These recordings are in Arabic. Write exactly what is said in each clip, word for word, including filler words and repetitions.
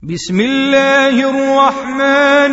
بسم الله الرحمن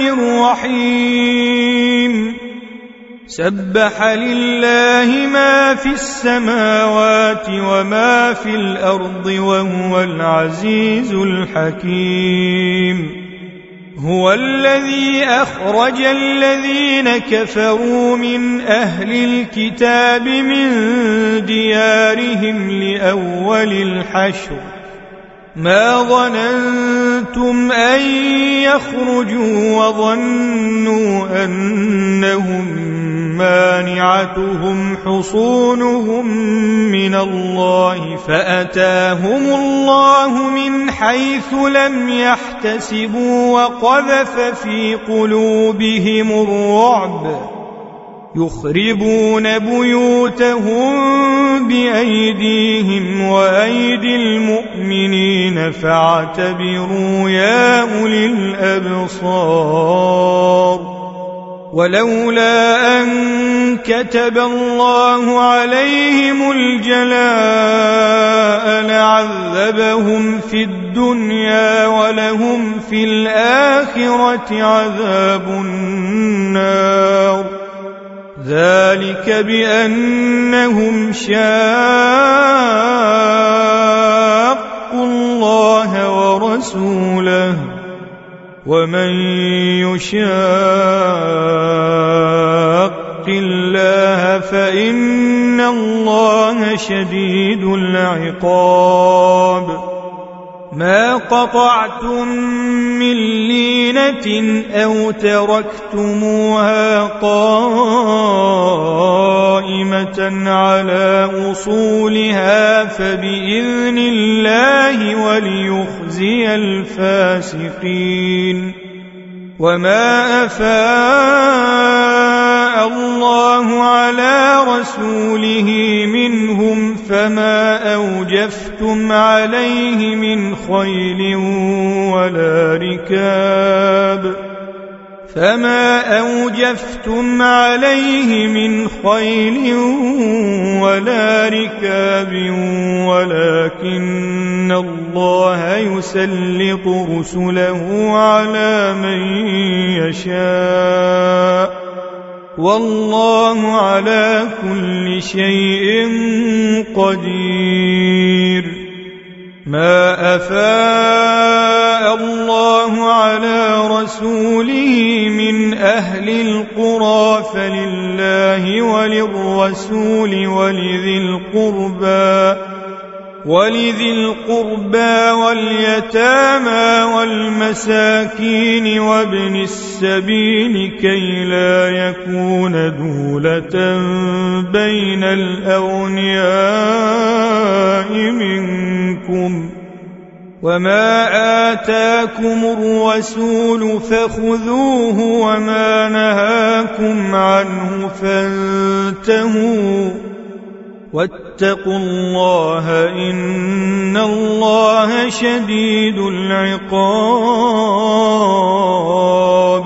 الرحيم سبح لله ما في السماوات وما في الأرض وهو العزيز الحكيم هو الذي أخرج الذين كفروا من أهل الكتاب من ديارهم لأول الحشر ما ظننتم أن يخرجوا وظنوا أنهم مانعتهم حصونهم من الله فأتاهم الله من حيث لم يحتسبوا وقذف في قلوبهم الرعب يخربون بيوتهم بأيديهم وأيدي المؤمنين فاعتبروا يا أولي الأبصار ولولا أن كتب الله عليهم الجلاء لعذبهم في الدنيا ولهم في الآخرة عذاب النار ذلك بأنهم شاقوا الله ورسوله ومن يشاق الله فإن الله شديد العقاب ما قطعتم من لينة أو تركتموها قائمة على أصولها فبإذن الله وليخزي الفاسقين وما أفاء الله على رسوله منهم فما أوجفتم عليه من خيل ولا ركاب فما أوجفتم عليه من خيل ولا ركاب ولكن الله يسلط رسله على من يشاء والله على كل شيء قدير ما أفاء الله على رسوله من أهل القرى فلله وللرسول ولذي القربى ولذي القربى واليتامى والمساكين وابن السبيل كي لا يكون دولة بين الأغنياء منكم وما آتاكم الرسول فخذوه وما نهاكم عنه فانتهوا واتقوا الله إن الله شديد العقاب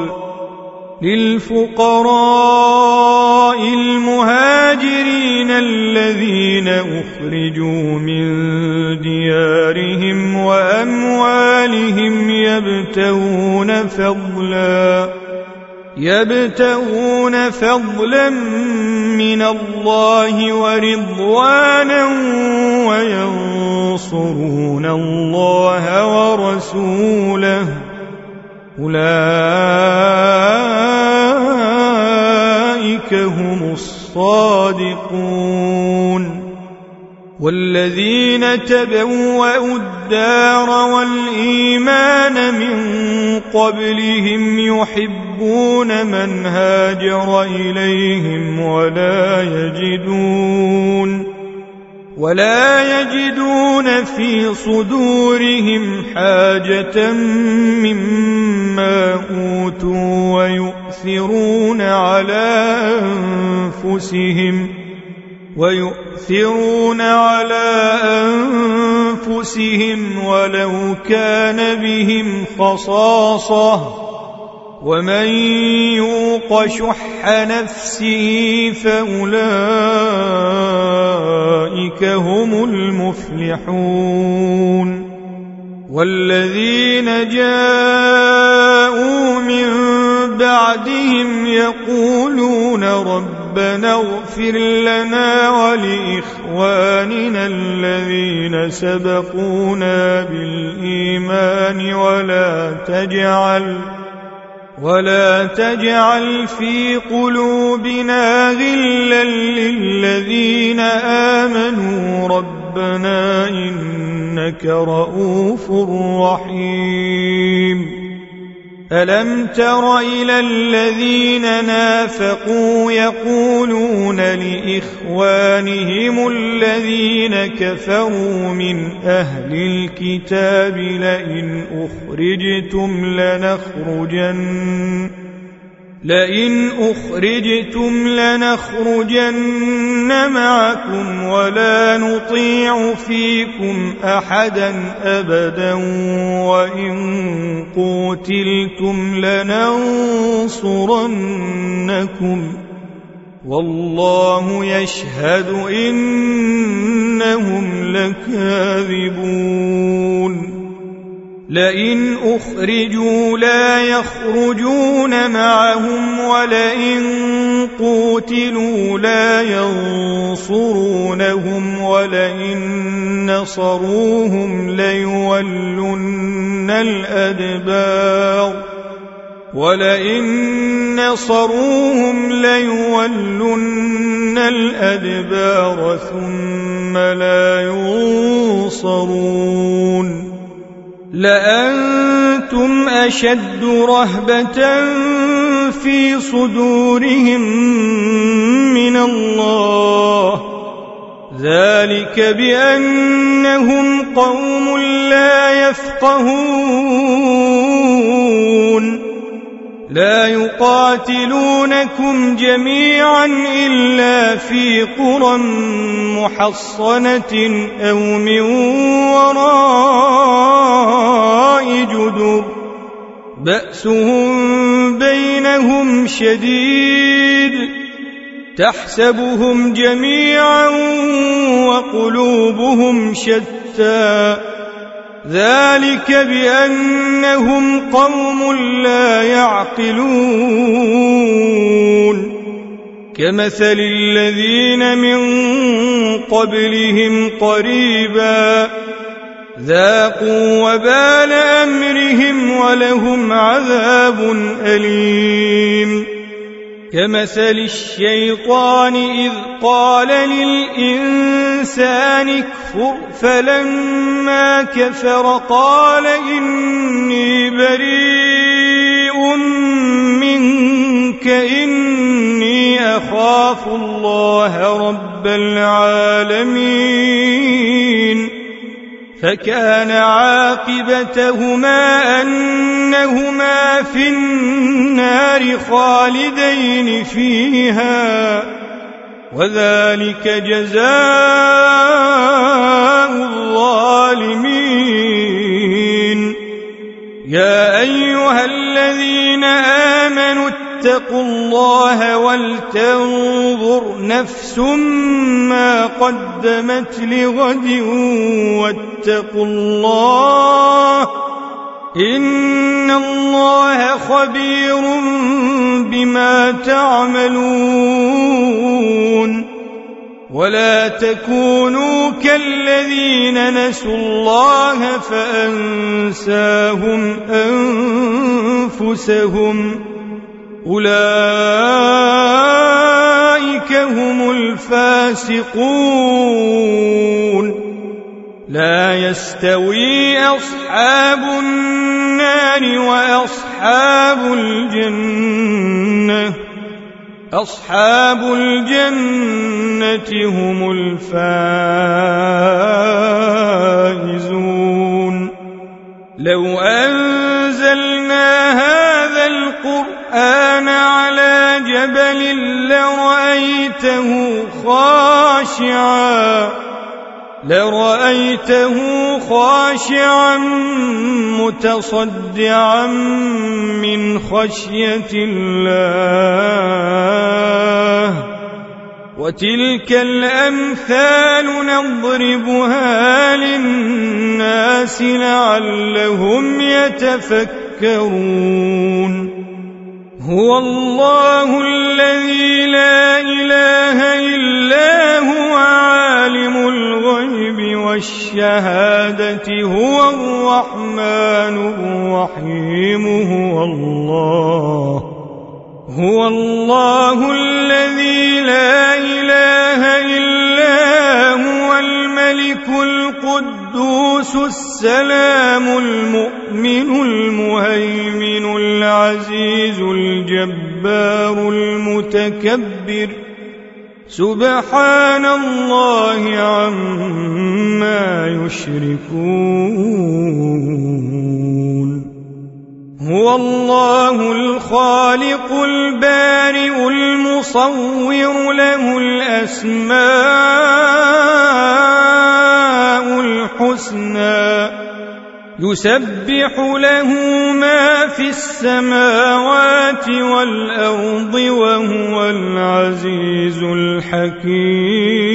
للفقراء المهاجرين الذين أخرجوا من ديارهم وأموالهم يبتغون فضلا يبتغون فضلا من الله ورضوانا وينصرون الله ورسوله أولئك هم الصادقون والذين تبوأوا الدار والإيمان من قبلهم يحبون من هاجر إليهم ولا يجدون ولا يجدون في صدورهم حاجة مما أوتوا ويؤثرون على أنفسهم ويؤثرون على أنفسهم ولو كان بهم خصاصة ومن يوق شح نفسه فأولئك هم المفلحون والذين جاءوا من بعدهم يقولون ربنا اغفر لنا ولإخواننا الذين سبقونا بالإيمان ولا تجعل ولا تجعل في قلوبنا غلا للذين آمنوا ربنا إنك رؤوف رحيم. ألم تر إلى الذين نافقوا يقولون لإخوانهم الذين كفروا من أهل الكتاب لئن أخرجتم لنخرجن لئن أخرجتم لنخرجن معكم ولا نطيع فيكم أحدا أبدا وإن قوتلتم لننصرنكم والله يشهد إنهم لكاذبون. لئن أخرجوا لا يخرجون معهم ولئن قوتلوا لا ينصرونهم ولئن نصروهم ليولن الأدبار ولئن نصروهم ليولن الأدبار ثم لا ينصرون. لأنتم أشد رهبة في صدورهم من الله ذلك بأنهم قوم لا يفقهون. لا يقاتلونكم جميعا إلا في قرى محصنة أو من وراء جدر بأسهم بينهم شديد تحسبهم جميعا وقلوبهم شتى ذلك بأنهم قوم لا يعقلون. كمثل الذين من قبلهم قريبا ذاقوا وبال أمرهم ولهم عذاب أليم. كمثل الشيطان إذ قال للإنسان اكفر فلما كفر قال إني بريء منك إني أخاف الله رب العالمين. فكان عاقبتهما أنهما في النار خالدين فيها وذلك جزاء الظالمين. يا أيها الذين آمنوا اتقوا الله ولتنظر نفس ما قدمت لغد واتقوا الله إن الله خبير بما تعملون. ولا تكونوا كالذين نسوا الله فأنساهم أنفسهم أولئك هم الفاسقون. لا يستوي أصحاب النار وأصحاب الجنة أصحاب الجنة هم الفائزون. لو أنزلنا هذا القرآن على جبل لرأيته خاشعا لرأيته خاشعا متصدعا من خشية الله. وتلك الأمثال نضربها للناس الناس لعلهم يتفكرون هو الله الذي لا إله إلا هو عالم الغيب والشهادة هو الرحمن الرحيم هو الله هو الله الذي لا إله إلا هو الملك القدوس السلام المؤمن المهيمن العزيز الجبار المتكبر سبحان الله عما يشركون هو الله الخالق البارئ المصور له الأسماء الحسنى يسبح له ما في السماوات والأرض وهو العزيز الحكيم